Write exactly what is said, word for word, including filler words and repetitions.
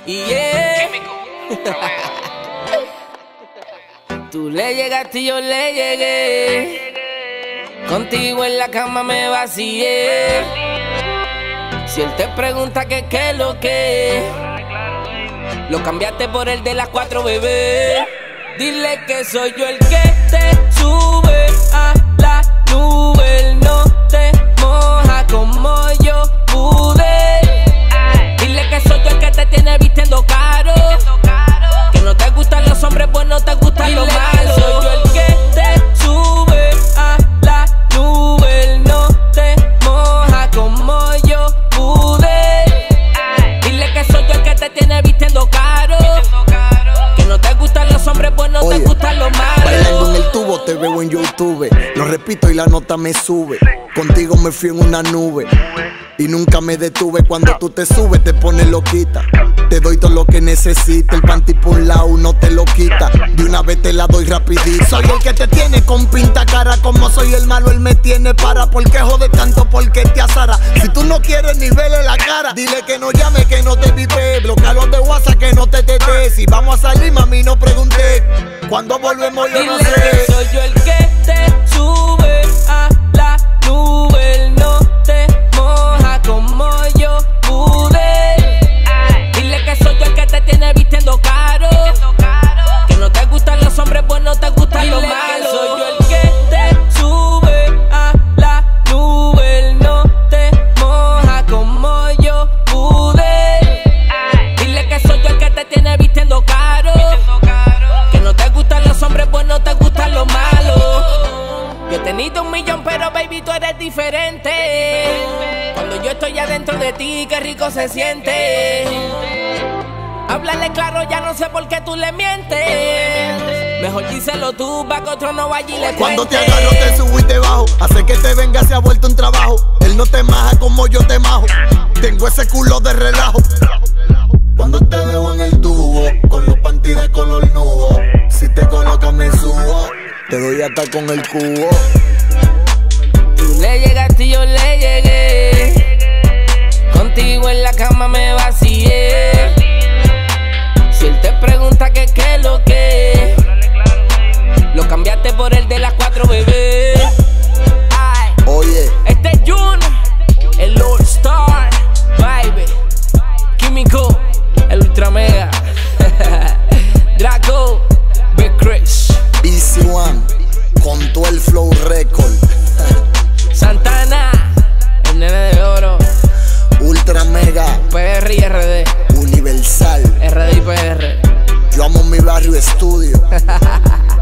Yeah. Tú le llegaste y yo le llegué. Contigo en la cama me vacié. Si él te pregunta que qué es lo que, lo cambiaste por el de las cuatro, bebé. Dile que soy yo el que te sube a la nube. Él no te moja como yo pude. Dile que soy yo el que te tiene vistiendo caro. Que no te gustan los hombres, pues no te gustan los malos. Soy yo el que te sube a la nube. Él no te moja como yo pude. Dile que soy yo el que te tiene vistiendo caro. Que no te gustan los hombres, pues no Oye, te gustan los malos. Bailando en el tubo te veo en YouTube. Lo repito y la nota me sube. Contigo me fui en una nube y nunca me detuve. Cuando tú te subes te pones loquita. Te doy todo lo que necesitas. El panty por un lado no te lo quita. De una vez te la doy rapidito. Soy el que te tiene con pinta cara. Como soy el malo, él me tiene para. ¿Por qué jode tanto? Porque te azara. Si tú no quieres ni verle la cara, dile que no llame, que no te vive. Bloquea los de WhatsApp, que no te tete. Si vamos a salir, mami, no pregunté. Cuando volvemos yo no Dile sé. que soy yo el que te sube a la nube. Él no te moja como yo pude. Dile que soy yo el que te tiene vistiendo caro. Que no te gustan los hombres, pues no te gustan los malos. Soy yo el que te sube a la nube. Él no te moja como yo pude. Dile que soy yo el que te tiene vistiendo caro. Que no te gustan los hombres, pues no te gustan los malos. Yo he tenido un millón, pero baby, tú eres diferente. Cuando yo estoy adentro de ti, qué rico se siente. Háblale claro, ya no sé por qué tú le mientes. Mejor díselo tú, pa' que otro no vaya y le cuente. Cuando te agarro te subo y te bajo. Hace que te venga, se ha vuelto un trabajo. Él no te maja como yo te majo. Tengo ese culo de relajo. Cuando te veo en el tubo, con los panty de color nubo. Si te colocas me subo. Te doy hasta con el cubo. Tú le llegaste y yo le llegué. Contigo en la cama me vacié. Si él te pregunta que qué es lo que, lo cambiaste por el de las cuatro, bebé. Ay, Oye, este es Jun, el All Star, baby. Químico, el Ultra Mega. Draco, Big Chris, Easy One, con todo el flow record. Santana, el nene de oro, Ultra Mega, P R y R D, Universal. R D y P R. Yo amo mi barrio estudio.